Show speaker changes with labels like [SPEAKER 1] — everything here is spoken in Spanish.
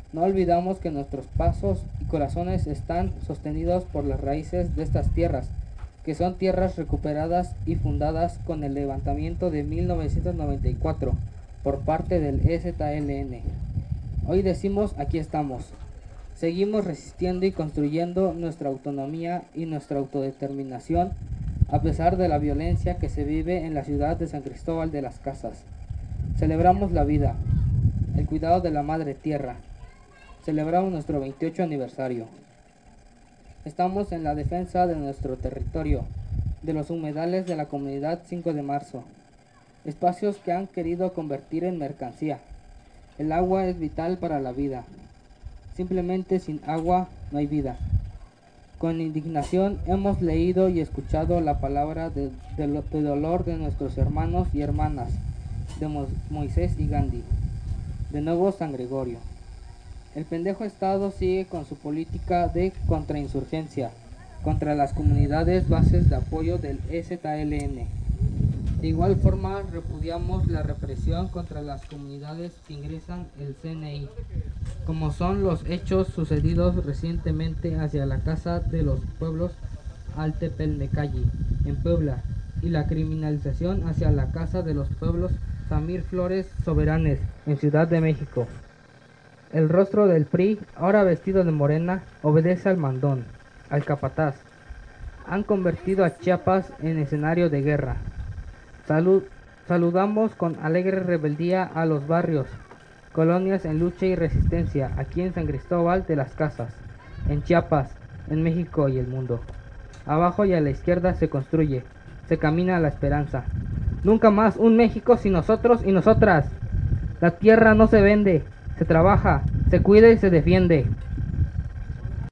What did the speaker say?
[SPEAKER 1] No olvidamos que nuestros pasos y corazones están sostenidos por las raíces de estas tierras, que son tierras recuperadas y fundadas con el levantamiento de 1994 por parte del EZLN. Hoy decimos aquí estamos. Seguimos resistiendo y construyendo nuestra autonomía y nuestra autodeterminación a pesar de la violencia que se vive en la ciudad de San Cristóbal de las Casas. Celebramos la vida, el cuidado de la madre tierra. Celebramos nuestro 28 aniversario. Estamos en la defensa de nuestro territorio, de los humedales de la comunidad 5 de marzo, espacios que han querido convertir en mercancía. El agua es vital para la vida. Simplemente sin agua no hay vida. Con indignación hemos leído y escuchado la palabra de dolor de nuestros hermanos y hermanas, de Moisés y Gandhi, de nuevo San Gregorio. El pendejo Estado sigue con su política de contrainsurgencia contra las comunidades bases de apoyo del EZLN. De igual forma, repudiamos la represión contra las comunidades que ingresan el CNI, como son los hechos sucedidos recientemente hacia la Casa de los Pueblos Altepelmecalli, en Puebla, y la criminalización hacia la Casa de los Pueblos Samir Flores Soberanes, en Ciudad de México. El rostro del PRI, ahora vestido de morena, obedece al mandón, al capataz. Han convertido a Chiapas en escenario de guerra. Saludamos con alegre rebeldía a los barrios, colonias en lucha y resistencia aquí en San Cristóbal de las Casas, en Chiapas, en México y el mundo. Abajo y a la izquierda se construye, se camina a la esperanza. Nunca más un México sin nosotros y nosotras. La tierra no se vende, se trabaja, se cuida y se defiende.